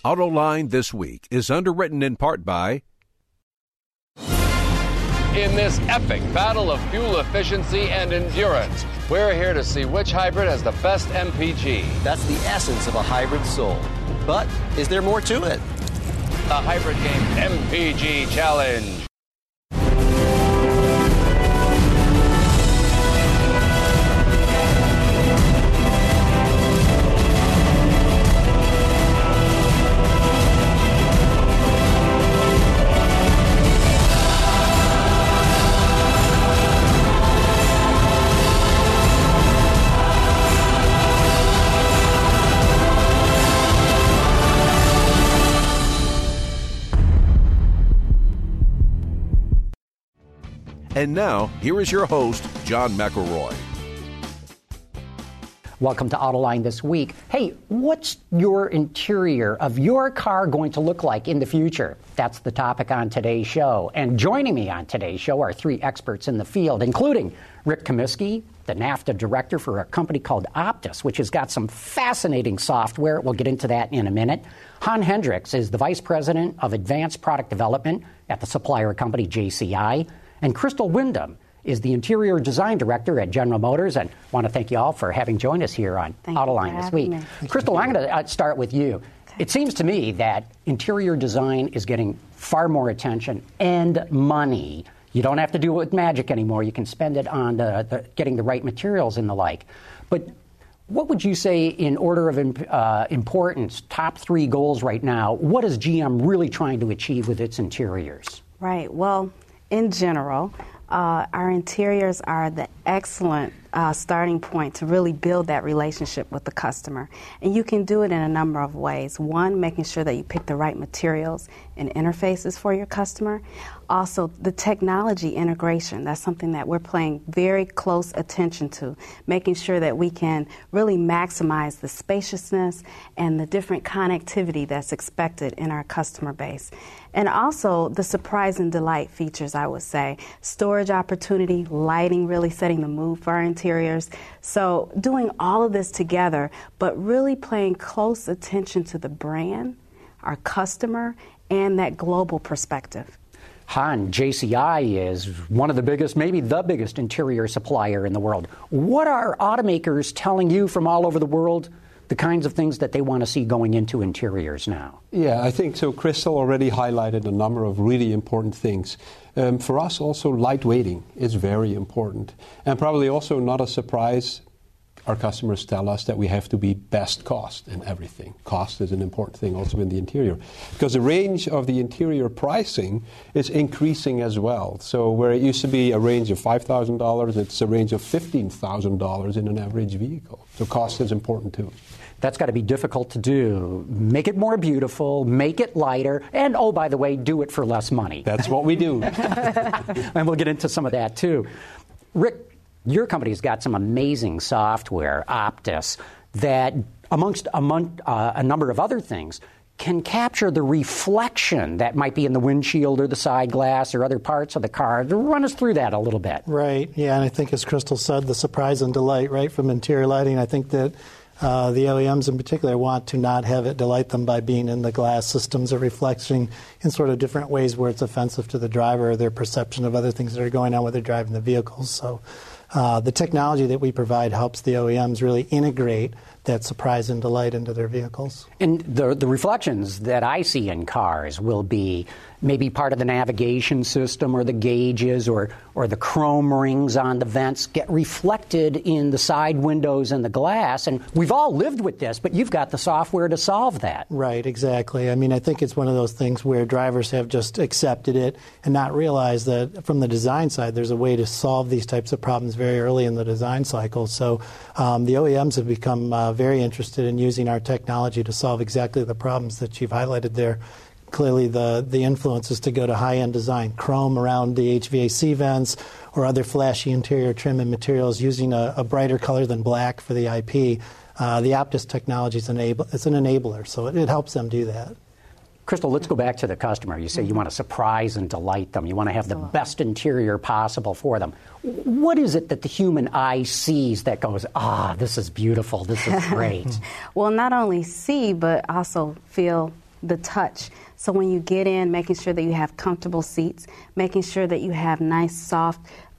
Autoline This Week is underwritten in part by... In this epic battle of fuel efficiency and endurance, we're here to see which hybrid has the best MPG. That's the essence of a hybrid soul. But is there more to it? The Hybrid Game MPG Challenge. And now, here is your host, John McElroy. Welcome to Autoline This Week. Hey, what's your interior of your car going to look like in the future? That's the topic on today's show. And joining me on today's show are three experts in the field, including Rick Comiskey, the NAFTA director for a company called Optus, which has got some fascinating software. We'll get into that in a minute. Han Hendricks is the vice president of advanced product development at the supplier company JCI. And Crystal Wyndham is the interior design director at General Motors. And I want to thank you all for having joined us here on Autoline This Week. Crystal, I'm going to start with you. It seems to me that interior design is getting far more attention and money. You don't have to do it with magic anymore. You can spend it on getting the right materials and the like. But what would you say in order of importance, top three goals right now? What is GM really trying to achieve with its interiors? Right. Well, in general, our interiors are the excellent starting point to really build that relationship with the customer. And you can do it in a number of ways. One, making sure that you pick the right materials and interfaces for your customer. Also, the technology integration. That's something that we're paying very close attention to, making sure that we can really maximize the spaciousness and the different connectivity that's expected in our customer base. And also the surprise and delight features, I would say. Storage opportunity, lighting, really setting the mood for our interiors. So doing all of this together, but really paying close attention to the brand, our customer, and that global perspective. Han, JCI is one of the biggest, maybe the biggest interior supplier in the world. What are automakers telling you from all over the world, the kinds of things that they want to see going into interiors now? Yeah, I think so. Crystal already highlighted a number of really important things. For us also, lightweighting is very important. And probably also not a surprise, our customers tell us that we have to be best cost in everything. Cost is an important thing also in the interior. Because the range of the interior pricing is increasing as well. So where it used to be a range of $5,000, it's a range of $15,000 in an average vehicle. So cost is important too. That's got to be difficult to do. Make it more beautiful, make it lighter, and, oh, by the way, do it for less money. That's what we do. And we'll get into some of that, too. Rick, your company's got some amazing software, Optus, that, amongst a number of other things, can capture the reflection that might be in the windshield or the side glass or other parts of the car. Run us through that a little bit. Right. Yeah, and I think, as Crystal said, the surprise and delight, right, from interior lighting, I think that the OEMs in particular want to not have it delight them by being in the glass systems or reflecting in sort of different ways where it's offensive to the driver or their perception of other things that are going on when they're driving the vehicles. So the technology that we provide helps the OEMs really integrate that surprise and delight into their vehicles. And the reflections that I see in cars will be maybe part of the navigation system or the gauges or the chrome rings on the vents get reflected in the side windows and the glass. And we've all lived with this, but you've got the software to solve that. Right, exactly. I mean, I think it's one of those things where drivers have just accepted it and not realized that from the design side, there's a way to solve these types of problems very early in the design cycle. So the OEMs have become very interested in using our technology to solve exactly the problems that you've highlighted there. Clearly, the influence is to go to high-end design, chrome around the HVAC vents or other flashy interior trim and materials using a brighter color than black for the IP. The Optus technology is an enabler, so it helps them do that. Crystal, let's go back to the customer. You say you want to surprise and delight them. You want to have the best interior possible for them. What is it that the human eye sees that goes, this is beautiful, this is great? Well, not only see, but also feel the touch. So when you get in, making sure that you have comfortable seats, making sure that you have nice, soft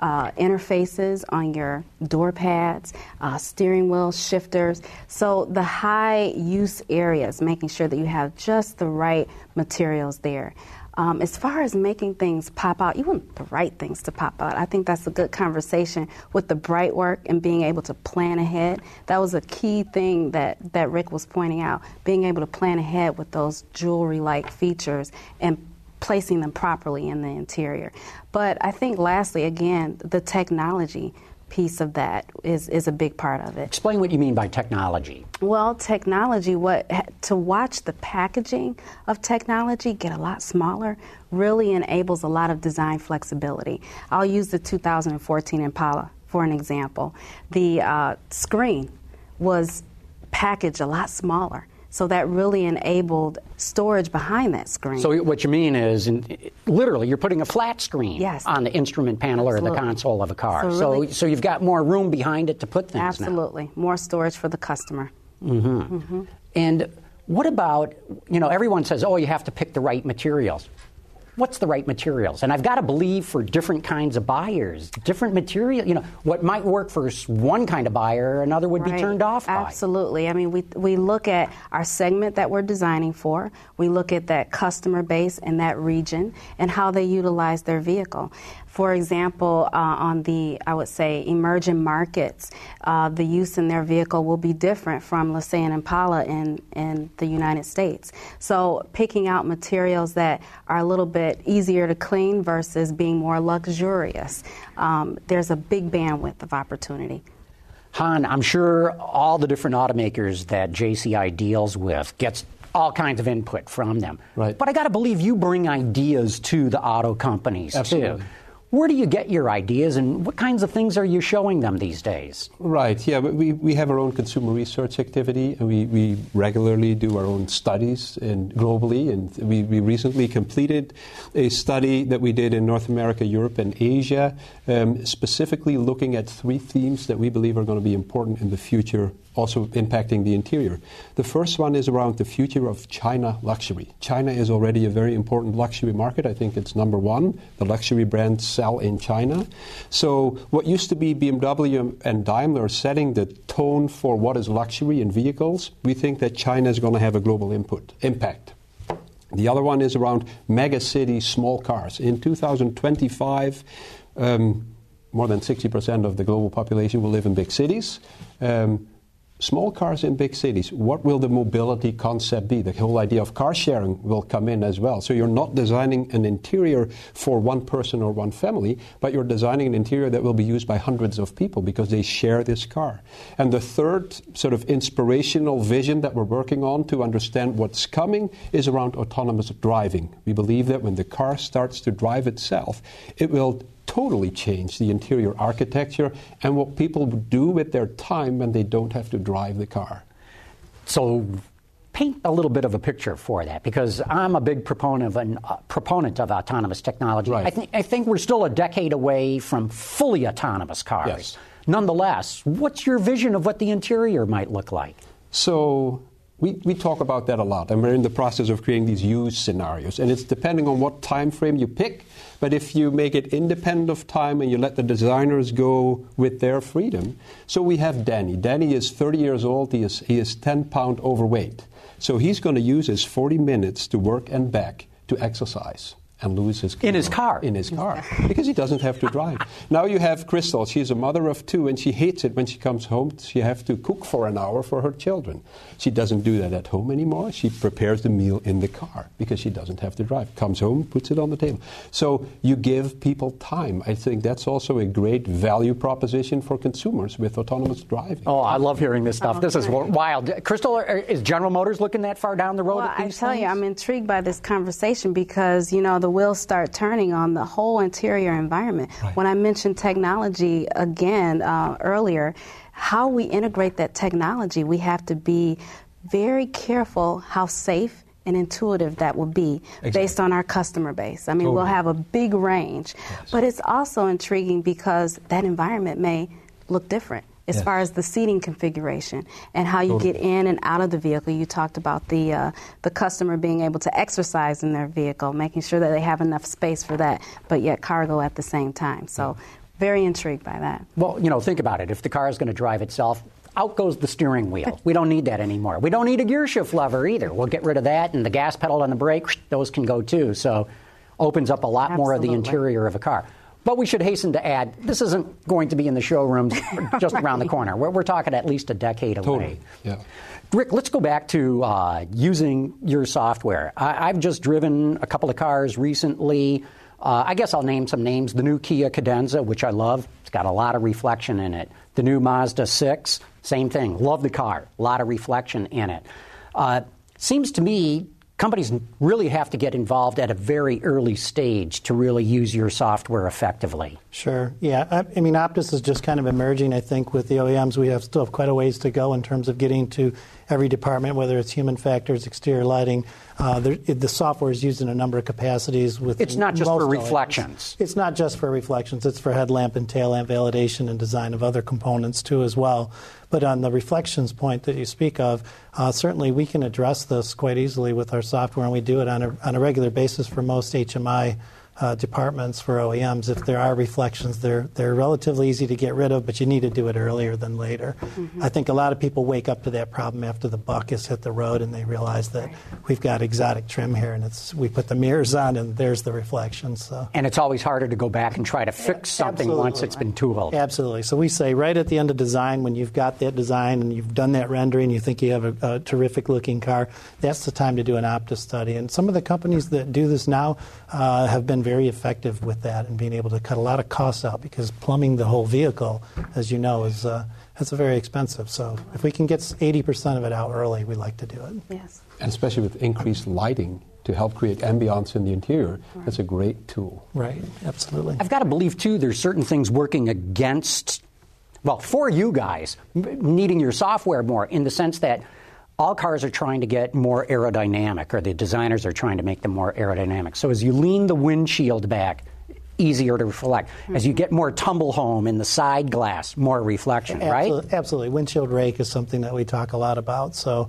interfaces on your door pads, steering wheel, shifters. So the high use areas, making sure that you have just the right materials there. As far as making things pop out, you want the right things to pop out. I think that's a good conversation with the bright work and being able to plan ahead. That was a key thing that Rick was pointing out, being able to plan ahead with those jewelry-like features and placing them properly in the interior. But I think lastly, again, the technology piece of that is a big part of it. Explain what you mean by technology. Well, technology, to watch the packaging of technology get a lot smaller really enables a lot of design flexibility. I'll use the 2014 Impala for an example. The screen was packaged a lot smaller. So that really enabled storage behind that screen. So what you mean is, literally, you're putting a flat screen on the instrument panel or the console of a car. So you've got more room behind it to put things Absolutely. now. More storage for the customer. Mm-hmm. Mm-hmm. And what about, everyone says, you have to pick the right materials. What's the right materials? And I've got to believe for different kinds of buyers, different material, what might work for one kind of buyer, another would be turned off by. Absolutely. I mean, we look at our segment that we're designing for. We look at that customer base in that region and how they utilize their vehicle. For example, on the, I would say, emerging markets, the use in their vehicle will be different from, let's say, an Impala in the United States. So picking out materials that are a little bit easier to clean versus being more luxurious, there's a big bandwidth of opportunity. Han, I'm sure all the different automakers that JCI deals with gets all kinds of input from them. Right. But I got to believe you bring ideas to the auto companies, Absolutely. too. Where do you get your ideas, and what kinds of things are you showing them these days? Right, yeah, we have our own consumer research activity, and we regularly do our own studies globally, and we recently completed a study that we did in North America, Europe, and Asia, specifically looking at 3 themes that we believe are going to be important in the future, also impacting the interior. The first one is around the future of China luxury. China is already a very important luxury market. I think it's number 1. The luxury brands sell in China. So what used to be BMW and Daimler setting the tone for what is luxury in vehicles, we think that China is going to have a global impact. The other one is around mega city small cars. In 2025, more than 60% of the global population will live in big cities. Small cars in big cities, what will the mobility concept be? The whole idea of car sharing will come in as well. So you're not designing an interior for one person or one family, but you're designing an interior that will be used by hundreds of people because they share this car. And the third sort of inspirational vision that we're working on to understand what's coming is around autonomous driving. We believe that when the car starts to drive itself, it will totally change the interior architecture and what people do with their time when they don't have to drive the car. So paint a little bit of a picture for that, because I'm a big proponent of autonomous technology. Right. I think we're still a decade away from fully autonomous cars. Yes. Nonetheless, what's your vision of what the interior might look like? So we talk about that a lot, and we're in the process of creating these use scenarios, and it's depending on what time frame you pick. But if you make it independent of time and you let the designers go with their freedom. So we have Danny. Danny is 30 years old. He is 10 pounds overweight. So he's going to use his 40 minutes to work and back to exercise and lose his kilo. In his car? In his car, because he doesn't have to drive. Now you have Crystal. She's a mother of 2, and she hates it when she comes home. She has to cook for an hour for her children. She doesn't do that at home anymore. She prepares the meal in the car because she doesn't have to drive. Comes home, puts it on the table. So you give people time. I think that's also a great value proposition for consumers with autonomous driving. Oh, I love hearing this stuff. This is wild. Crystal, is General Motors looking that far down the road at these I tell things? you, I'm intrigued by this conversation because, the wheels start turning on the whole interior environment. Right. When I mentioned technology again earlier, how we integrate that technology, we have to be very careful how safe and intuitive that will be based on our customer base. I mean, Totally. we'll have a big range, but it's also intriguing because that environment may look different as far as the seating configuration and how you get in and out of the vehicle. You talked about the customer being able to exercise in their vehicle, making sure that they have enough space for that, but yet cargo at the same time. So very intrigued by that. Well, think about it. If the car is going to drive itself, out goes the steering wheel. We don't need that anymore. We don't need a gear shift lever either. We'll get rid of that, and the gas pedal and the brake, those can go too. So opens up a lot more of the interior of a car. But we should hasten to add, this isn't going to be in the showrooms just around the corner. We're talking at least a decade away. Totally. Yeah. Rick, let's go back to using your software. I've just driven a couple of cars recently. I guess I'll name some names. The new Kia Cadenza, which I love. It's got a lot of reflection in it. The new Mazda 6, same thing. Love the car. A lot of reflection in it. Seems to me companies really have to get involved at a very early stage to really use your software effectively. Sure. Yeah. I mean, Optis is just kind of emerging, I think, with the OEMs. We still have quite a ways to go in terms of getting to every department, whether it's human factors, exterior lighting. The software is used in a number of capacities. It's not just for reflections. It's not just for reflections. It's for headlamp and tail lamp validation and design of other components, too, as well. But on the reflections point that you speak of, certainly we can address this quite easily with our software, and we do it on a regular basis for most HMI departments for OEMs. If there are reflections, they're relatively easy to get rid of, but you need to do it earlier than later. I think a lot of people wake up to that problem after the buck has hit the road and they realize that we've got exotic trim here, and we put the mirrors on and there's the reflections. So. And it's always harder to go back and try to fix something once it's been tooled. Absolutely. So we say right at the end of design, when you've got that design and you've done that rendering, you think you have a terrific looking car, that's the time to do an Optis study. And some of the companies that do this now have been very effective with that and being able to cut a lot of costs out, because plumbing the whole vehicle, as you know, is very expensive. So if we can get 80% of it out early, we like to do it. Yes. And especially with increased lighting to help create ambiance in the interior, that's a great tool. Right, absolutely. I've got to believe, too, there's certain things working against, for you guys, needing your software more, in the sense that all cars are trying to get more aerodynamic, or the designers are trying to make them more aerodynamic. So as you lean the windshield back, easier to reflect. As you get more tumble home in the side glass, more reflection, right? Absolutely. Windshield rake is something that we talk a lot about. So,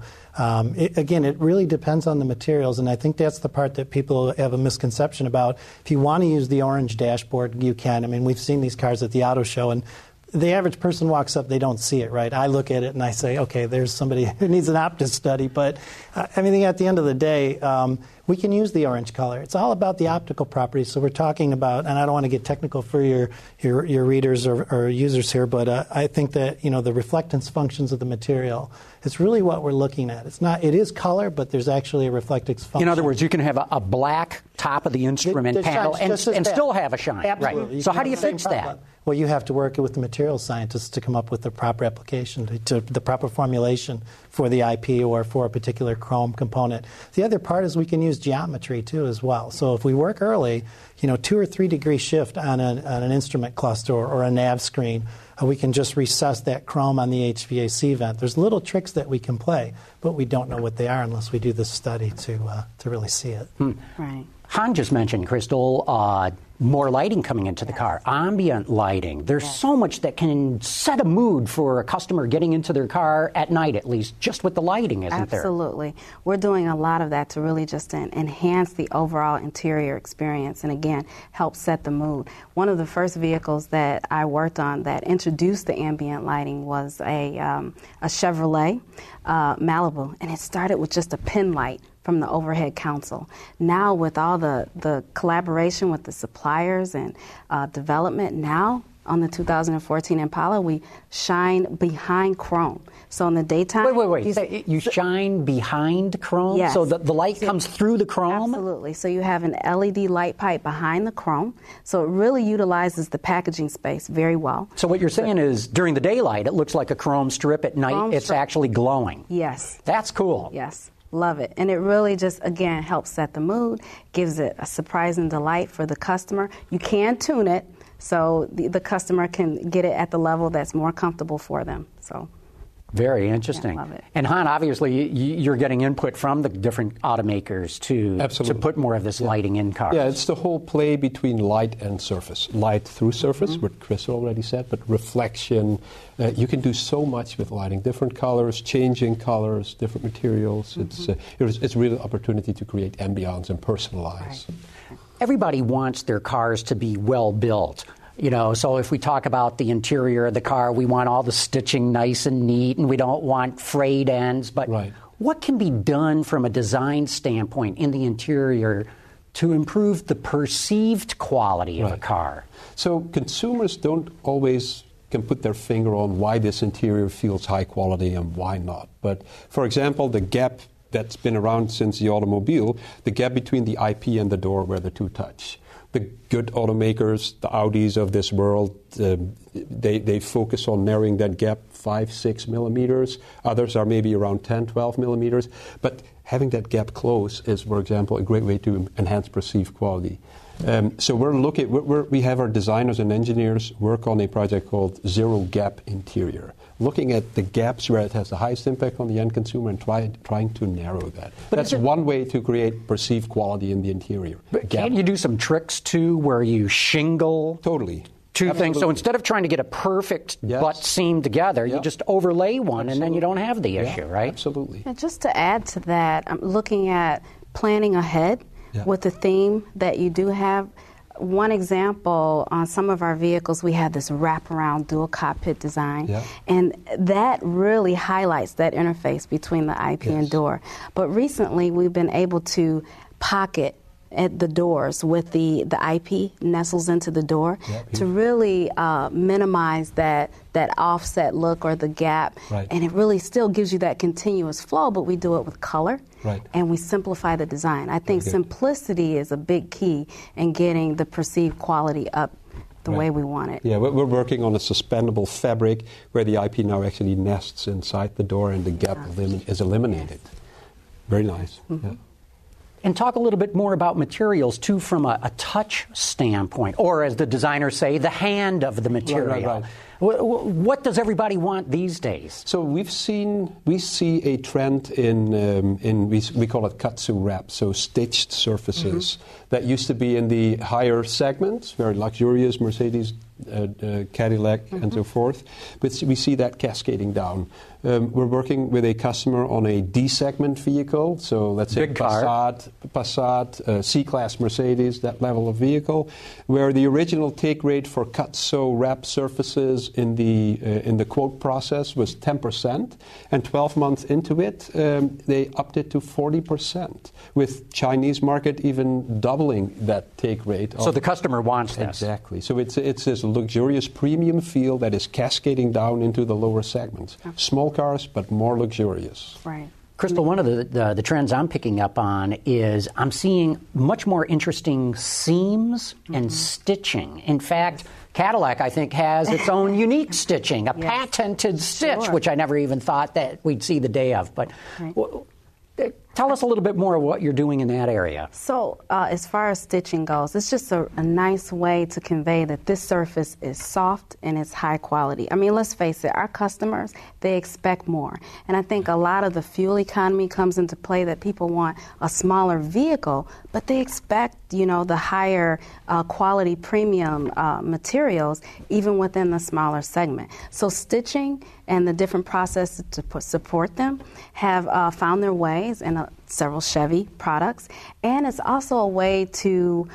it really depends on the materials, and I think that's the part that people have a misconception about. If you want to use the orange dashboard, you can. I mean, we've seen these cars at the auto show, and the average person walks up, they don't see it, right? I look at it and I say, okay, there's somebody who needs an Optis study. But at the end of the day, we can use the orange color. It's all about the optical properties. So we're talking about, and I don't want to get technical for your readers or users here, but I think that, the reflectance functions of the material, it's really what we're looking at. It is color, but there's actually a reflectance function. In other words, you can have a black top of the instrument panel and still have a shine. Absolutely. Right. So how do you fix that? Well, you have to work with the material scientists to come up with the proper application, to the proper formulation for the IP or for a particular chrome component. The other part is we can use geometry, too, as well. So if we work early, 2 or 3 degree shift on an instrument cluster or a nav screen, we can just recess that chrome on the HVAC vent. There's little tricks that we can play, but we don't know what they are unless we do this study to really see it. Right. Han just mentioned, Crystal, more lighting coming into the car, ambient lighting. There's so much that can set a mood for a customer getting into their car at night, at least, just with the lighting, isn't there? Absolutely. We're doing a lot of that to really just enhance the overall interior experience and, again, help set the mood. One of the first vehicles that I worked on that introduced the ambient lighting was a Chevrolet Malibu, and it started with just a pin light from the overhead console. Now, with all the collaboration with the suppliers and development, now on the 2014 Impala, we shine behind chrome. So in the daytime... Wait. You shine behind chrome? Yes. So the light comes through the chrome? Absolutely. So you have an LED light pipe behind the chrome. So it really utilizes the packaging space very well. So what you're saying is, during the daylight, it looks like a chrome strip. At night, it's actually glowing. Yes. That's cool. Yes. Love it. And it really just, again, helps set the mood, gives it a surprise and delight for the customer. You can tune it so the customer can get it at the level that's more comfortable for them. So Very interesting. Yeah, love it. And Han, obviously, you're getting input from the different automakers to put more of this lighting in cars. Yeah, it's the whole play between light and surface. Light through surface, what Chris already said, but reflection. You can do so much with lighting. Different colors, changing colors, different materials. It's really an opportunity to create ambiance and personalize. Right. Everybody wants their cars to be well built. So if we talk about the interior of the car, we want all the stitching nice and neat, and we don't want frayed ends. But what can be done from a design standpoint in the interior to improve the perceived quality of a car? So consumers don't always can put their finger on why this interior feels high quality and why not. But, for example, the gap that's been around since the automobile, the gap between the IP and the door where the two touch. The good automakers, the Audis of this world, they focus on narrowing that gap 5-6 millimeters. Others are maybe around 10-12 millimeters. But having that gap close is, for example, a great way to enhance perceived quality. So we have our designers and engineers work on a project called Zero Gap Interior, looking at the gaps where it has the highest impact on the end consumer and trying to narrow that. But that's one way to create perceived quality in the interior. But can't you do some tricks, too, where you shingle? Totally. Two things. So instead of trying to get a perfect butt seam together, you just overlay one, and then you don't have the issue, right? Absolutely. And just to add to that, I'm looking at planning ahead with the theme that you do have. One example, on some of our vehicles, we have this wraparound dual cockpit design, and that really highlights that interface between the IP and door. But recently, we've been able to pocket at the doors with the IP nestles into the door to really minimize that offset look or the gap. And it really still gives you that continuous flow, but we do it with color and we simplify the design. I think simplicity is a big key in getting the perceived quality up the way we want it. Yeah, we're working on a suspendable fabric where the IP now actually nests inside the door and the gap is eliminated. Very nice. And talk a little bit more about materials, too, from a touch standpoint, or as the designers say, the hand of the material. What does everybody want these days? So we see a trend in we call it katsu wrap, so stitched surfaces that used to be in the higher segments, very luxurious Mercedes, Cadillac, and so forth. But we see that cascading down. We're working with a customer on a D-segment vehicle, so let's say Passat, C-Class Mercedes, that level of vehicle, where the original take rate for cut-sew wrap surfaces in the quote process was 10%, and 12 months into it, they upped it to 40%, with Chinese market even doubling that take rate. So the customer wants this. Exactly. So it's this luxurious premium feel that is cascading down into the lower segments. Small cars, but more luxurious. Right. Crystal, one of the trends I'm picking up on is I'm seeing much more interesting seams and stitching. In fact, Cadillac, I think, has its own unique stitching, a patented stitch, which I never even thought that we'd see the day of. But tell us a little bit more of what you're doing in that area. So as far as stitching goes, it's just a nice way to convey that this surface is soft and it's high quality. I mean, let's face it, our customers, they expect more. And I think a lot of the fuel economy comes into play, that people want a smaller vehicle, but they expect, the higher quality premium materials even within the smaller segment. So stitching and the different processes to support them have found their ways in several Chevy products, and it's also a way to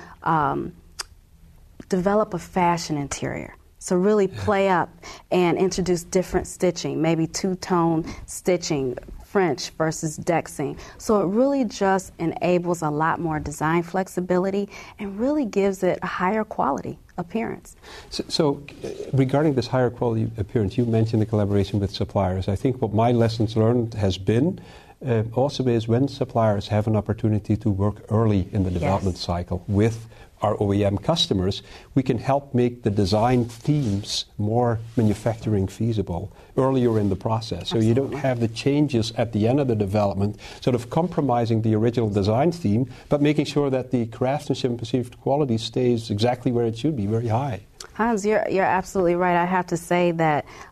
develop a fashion interior. So really play up and introduce different stitching, maybe two-tone stitching, French versus Dexing. So it really just enables a lot more design flexibility and really gives it a higher quality appearance. So regarding this higher quality appearance, you mentioned the collaboration with suppliers. I think what my lessons learned has been also is when suppliers have an opportunity to work early in the development cycle with our OEM customers, we can help make the design themes more manufacturing feasible earlier in the process. So you don't have the changes at the end of the development, sort of compromising the original design theme, but making sure that the craftsmanship and perceived quality stays exactly where it should be, very high. Hans, you're absolutely right. I have to say that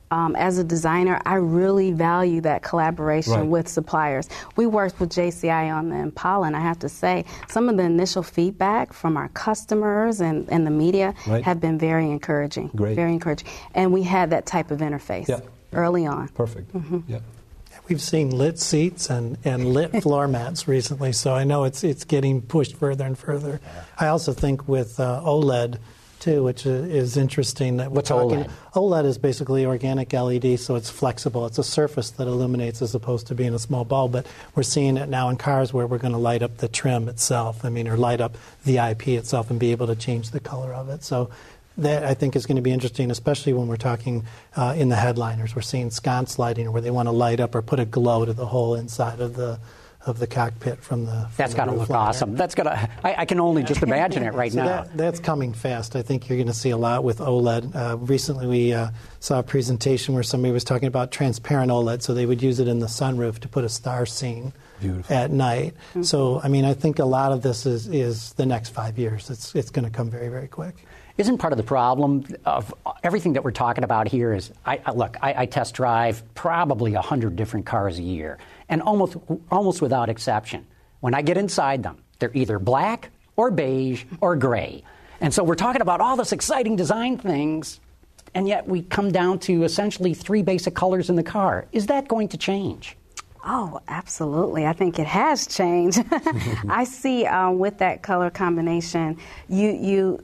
as a designer, I really value that collaboration with suppliers. We worked with JCI on the Impala, and I have to say, some of the initial feedback from our customers and the media have been very encouraging. Great. Very encouraging. And we had that type of interface early on. Perfect. Yeah. We've seen lit seats and lit floor mats recently, so I know it's getting pushed further and further. I also think with OLED, too, which is interesting. That What's OLED? OLED is basically organic LED, so it's flexible. It's a surface that illuminates as opposed to being a small bulb, but we're seeing it now in cars where we're going to light up the trim itself, or light up the IP itself and be able to change the color of it. So that, I think, is going to be interesting, especially when we're talking in the headliners. We're seeing sconce lighting where they want to light up or put a glow to the whole inside of the cockpit from the That's got to look awesome. That's got to. I can only just imagine it right now. That's coming fast. I think you're going to see a lot with OLED. Recently, we saw a presentation where somebody was talking about transparent OLED, so they would use it in the sunroof to put a star scene at night. Mm-hmm. So, I think a lot of this is the next 5 years. It's going to come very, very quick. Isn't part of the problem of everything that we're talking about here is, I test drive probably 100 different cars a year, and almost without exception, when I get inside them, they're either black or beige or gray. And so we're talking about all this exciting design things, and yet we come down to essentially 3 basic colors in the car. Is that going to change? Oh, absolutely. I think it has changed. I see with that color combination, you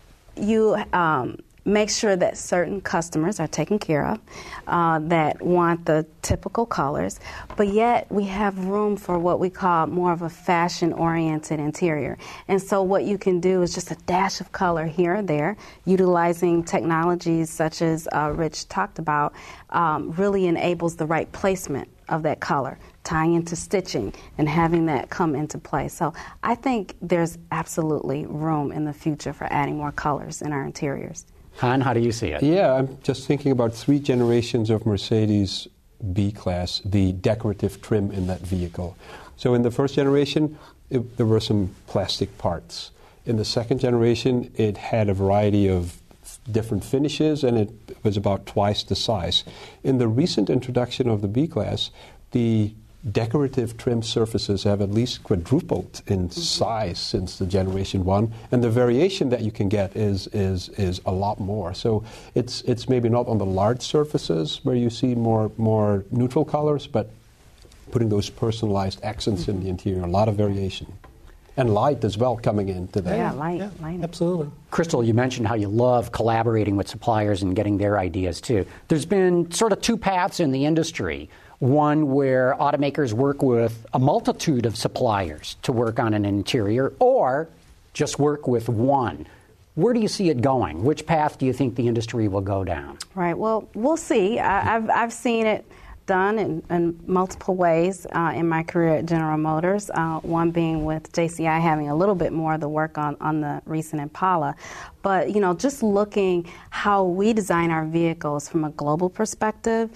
make sure that certain customers are taken care of that want the typical colors, but yet we have room for what we call more of a fashion-oriented interior. And so what you can do is just a dash of color here and there, utilizing technologies such as Rich talked about, really enables the right placement of that color, tying into stitching and having that come into play. So I think there's absolutely room in the future for adding more colors in our interiors. Han, how do you see it? Yeah, I'm just thinking about 3 generations of Mercedes B-Class, the decorative trim in that vehicle. So in the first generation, there were some plastic parts. In the second generation, it had a variety of different finishes, and it was about twice the size. In the recent introduction of the B-Class, the decorative trim surfaces have at least quadrupled in size since the generation 1, and the variation that you can get is a lot more. So it's maybe not on the large surfaces where you see more neutral colors, but putting those personalized accents in the interior, a lot of variation. And light as well coming into that. Yeah, light. Absolutely. Crystal, you mentioned how you love collaborating with suppliers and getting their ideas too. There's been sort of 2 paths in the industry. One where automakers work with a multitude of suppliers to work on an interior, or just work with one. Where do you see it going? Which path do you think the industry will go down? Right. Well, we'll see. I've seen it done in multiple ways in my career at General Motors, one being with JCI having a little bit more of the work on the recent Impala. But, just looking how we design our vehicles from a global perspective,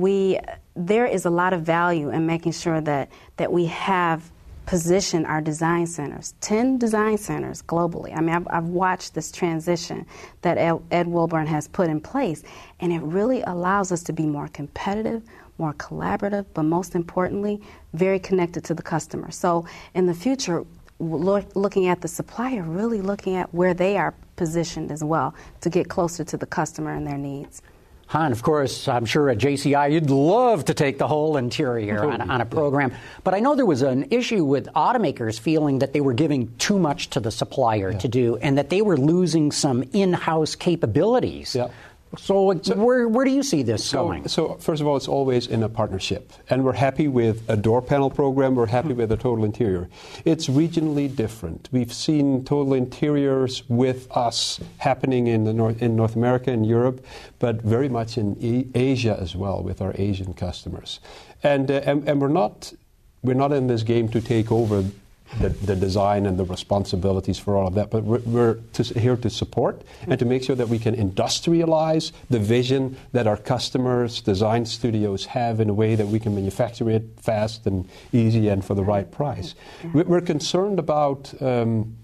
there is a lot of value in making sure that we have positioned our design centers, 10 design centers globally. I've watched this transition that Ed Wilburn has put in place, and it really allows us to be more competitive, more collaborative, but most importantly, very connected to the customer. So in the future, looking at the supplier, really looking at where they are positioned as well to get closer to the customer and their needs. Han, of course, I'm sure at JCI you'd love to take the whole interior on a program. But I know there was an issue with automakers feeling that they were giving too much to the supplier to do, and that they were losing some in-house capabilities. Yeah. So where do you see this going? So first of all, it's always in a partnership. And we're happy with a door panel program. We're happy with a total interior. It's regionally different. We've seen total interiors with us happening in North America and Europe, but very much in Asia as well with our Asian customers. And we're not in this game to take over the design and the responsibilities for all of that, but we're here to support and to make sure that we can industrialize the vision that our customers, design studios have in a way that we can manufacture it fast and easy and for the right price. We're concerned about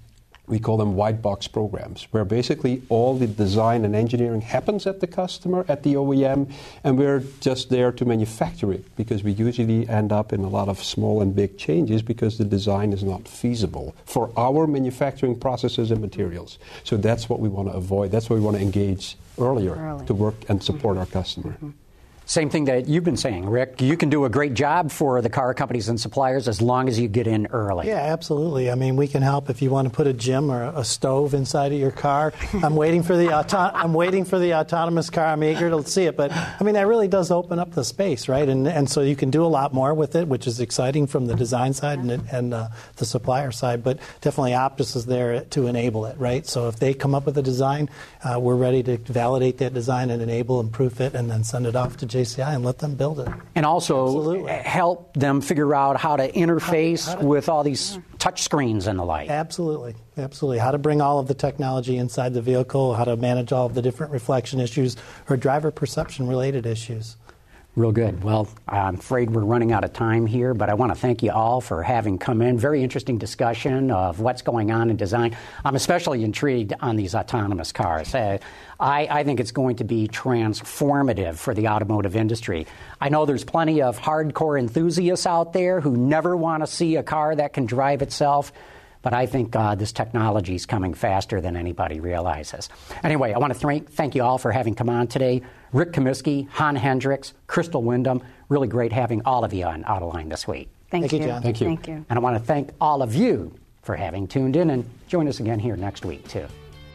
we call them white box programs, where basically all the design and engineering happens at the customer, at the OEM, and we're just there to manufacture it, because we usually end up in a lot of small and big changes because the design is not feasible for our manufacturing processes and materials. So that's what we want to avoid. That's why we want to engage earlier to work and support our customer. Same thing that you've been saying, Rick. You can do a great job for the car companies and suppliers as long as you get in early. Yeah, absolutely. I mean, we can help if you want to put a gym or a stove inside of your car. I'm waiting for the autonomous car. I'm eager to see it. But, I mean, that really does open up the space, right? And so you can do a lot more with it, which is exciting from the design side and the supplier side. But definitely Optis is there to enable it, right? So if they come up with a design, we're ready to validate that design and enable and proof it and then send it off to JCI and let them build it. And also help them figure out how to interface with all these touch screens and the like. Absolutely. Absolutely. How to bring all of the technology inside the vehicle, how to manage all of the different reflection issues or driver perception related issues. Real good. Well, I'm afraid we're running out of time here, but I want to thank you all for having come in. Very interesting discussion of what's going on in design. I'm especially intrigued on these autonomous cars. I think it's going to be transformative for the automotive industry. I know there's plenty of hardcore enthusiasts out there who never want to see a car that can drive itself. But I think this technology is coming faster than anybody realizes. Anyway, I want to thank you all for having come on today. Rick Comiskey, Han Hendricks, Crystal Wyndham. Really great having all of you on Autoline this week. Thank you, John. Thank you. Thank you. And I want to thank all of you for having tuned in, and join us again here next week, too.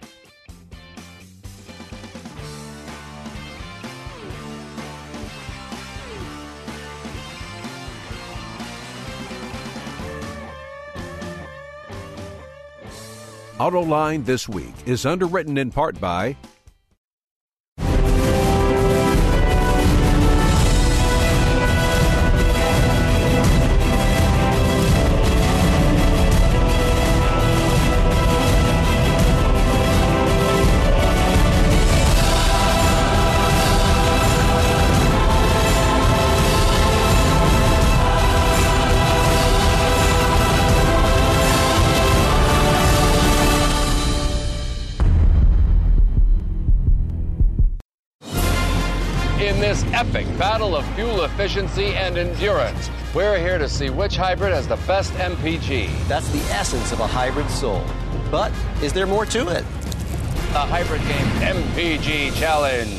Autoline This Week is underwritten in part by In this epic battle of fuel efficiency and endurance, we're here to see which hybrid has the best MPG. That's the essence of a hybrid soul. But is there more to it? The Hybrid Game MPG Challenge.